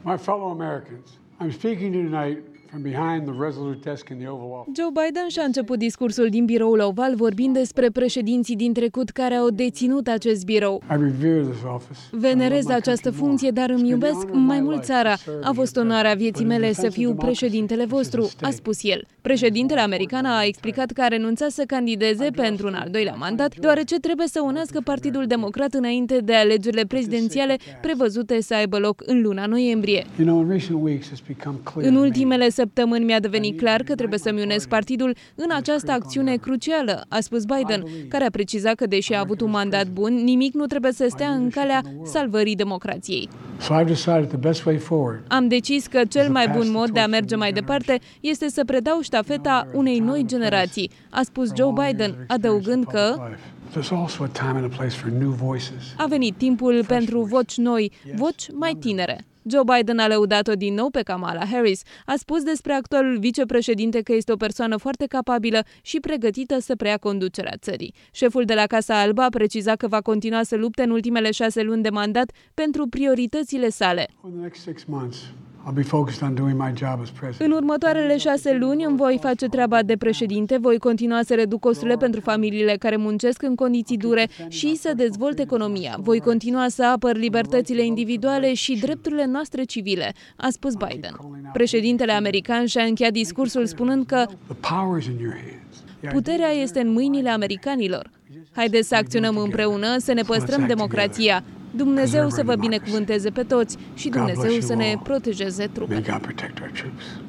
My fellow Americans, I'm speaking to you tonight from behind the Resolute desk in the Oval Office. Joe Biden și-a început discursul din biroul oval vorbind despre președinții din trecut care au deținut acest birou. I revere this office. Venerez această funcție, dar îmi iubesc mai mult țara. A fost onoarea vieții mele să fiu președintele vostru, a spus el. Președintele american a explicat că a renunțat să candideze pentru un al doilea mandat, deoarece trebuie să unească Partidul Democrat înainte de alegerile prezidențiale prevăzute să aibă loc în luna noiembrie. În ultimele săptămâni mi-a devenit clar că trebuie să-mi unesc partidul în această acțiune crucială, a spus Biden, care a precizat că, deși a avut un mandat bun, nimic nu trebuie să stea în calea salvării democrației. Am decis că cel mai bun mod de a merge mai departe este să predau ștafeta unei noi generații, a spus Joe Biden, adăugând că a venit timpul pentru voci noi, voci mai tinere. Joe Biden a lăudat-o din nou pe Kamala Harris. A spus despre actualul vicepreședinte că este o persoană foarte capabilă și pregătită să preia conducerea țării. Șeful de la Casa Albă a precizat că va continua să lupte în ultimele 6 luni de mandat pentru prioritățile sale. În următoarele 6 luni îmi voi face treaba de președinte, voi continua să reduc costurile pentru familiile care muncesc în condiții dure și să dezvolt economia. Voi continua să apăr libertățile individuale și drepturile noastre civile, a spus Biden. Președintele american și-a încheiat discursul spunând că puterea este în mâinile americanilor. Haideți să acționăm împreună, să ne păstrăm democrația. Dumnezeu să vă binecuvânteze pe toți și Dumnezeu să ne protejeze trupele.